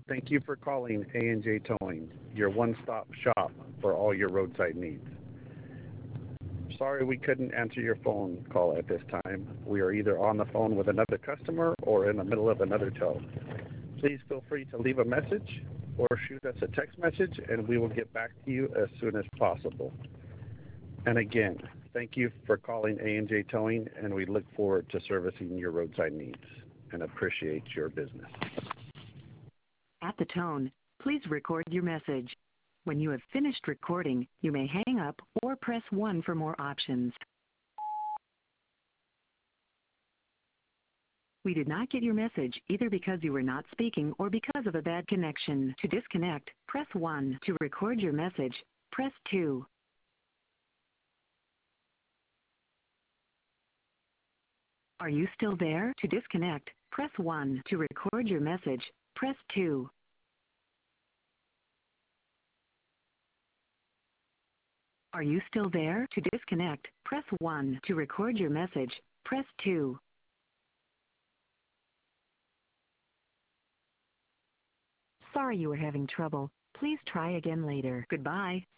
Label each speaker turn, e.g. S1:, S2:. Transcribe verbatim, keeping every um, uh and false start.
S1: Thank you for calling A and J Towing, your one-stop shop for all your roadside needs. Sorry we couldn't answer your phone call at this time. We are either on the phone with another customer or in the middle of another tow. Please feel free to leave a message or shoot us a text message and we will get back to you as soon as possible. And again, thank you for calling A and J Towing, and we look forward to servicing your roadside needs and appreciate your business.
S2: At the tone, please record your message. When you have finished recording, you may hang up or press one for more options. We did not get your message either because you were not speaking or because of a bad connection. To disconnect, press one. To record your message, press two. Are you still there? To disconnect, press one. To record your message, press two. Are you still there? To disconnect, press one. To record your message, press two. Sorry you were having trouble. Please try again later. Goodbye.